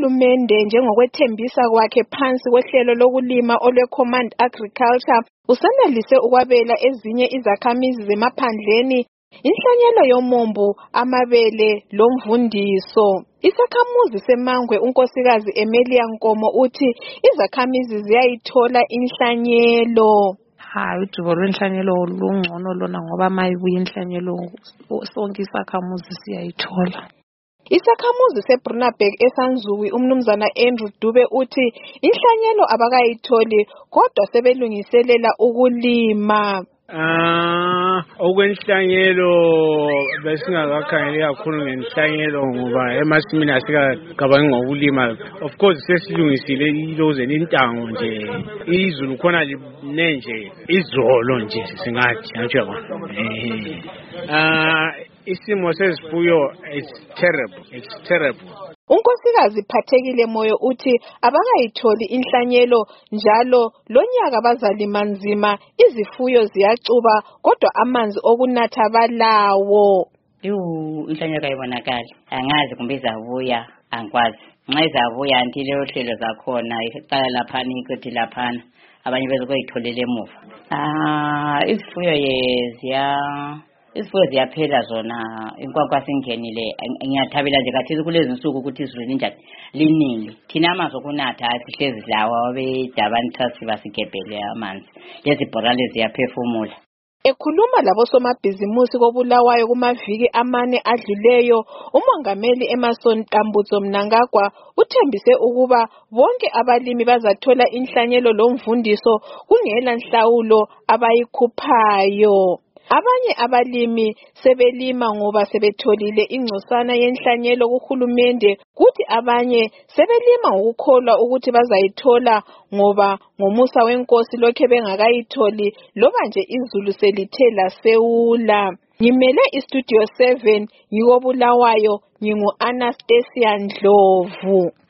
Uhulumende njengokwethembisa kwakhe phansi kohlelo lokulima olwe-Command Agriculture usenelise ukwabela ezinye izakhamizi zemaphandleni inhlanyelo yomumbu, amabele lomvundiso. Isakhamuzi seMangwe unkosikazi Emilia Nkomo uthi izakhamizi ziyayithola inhlanyelo. Hayi, udubo lwenhlanyelo lungcono lona ngoba mayibuye inhlanyelo sonke isakhamuzi siyayithola. Isakhamuzi seBrunaberg eSanzuwi umnumzana Andrew Dube uthi inhlanyelo abakayitholi kodwa sebelungiselela ukulima. Okwenhlanyelo besingakakhangeli kakhulu ngenhlanyelo ngoba emasimini asikagabangi ngokulima. Of course sesilungisile iloze intango nje izulu khona linenje izolo nje singathi nje isimo sezifuyo it's terrible. Unkosikazi Phathekile Moyo uthi abakayitholi inhlanyelo njalo lonyaka bazalima nzima, izifuyo ziyacuba kodwa amanzi okunatha balawo. Inhlanyelo ayibonakali, angazi kumbe izabuya, angikwazi. Nxa izabuya anti leyo hlelo zakhona iqala laphana ikuthi laphana abanye bezoyitholela emuva. Izifuyo ziyaphela zona, inkwakwa singenile. Ngiyathabela nje kathi kulezi nsuku ukuthi izulu linjani liningi. Thina amanzi okunatha sihlezi lawa abedabani trust basigebhele amanzi. Lezi bhorale ziyaphefumula. Ekhuluma labosomabhizimusi koBulawayo kumaviki 4 adluleyo, umongameli Emmerson Tambutso Mnangagwa uthembise ukuba bonke abalimi bazathola inhlanyelo lomvundiso kungela nhlawulo abayikhuphayo. Abanye abalimi sebelima ngoba sebetholile ingcosana yenhlanyelo kuhulumende, kuthi abanye sebelima ngokukholwa ukuthi bazayithola ngoba ngomusa wenkosi lokhe bengakayitholi loba nje izulu selithe lasewula. Ngimele iStudio 7 yikoBulawayo, ngingu Anastasia Ndlovu.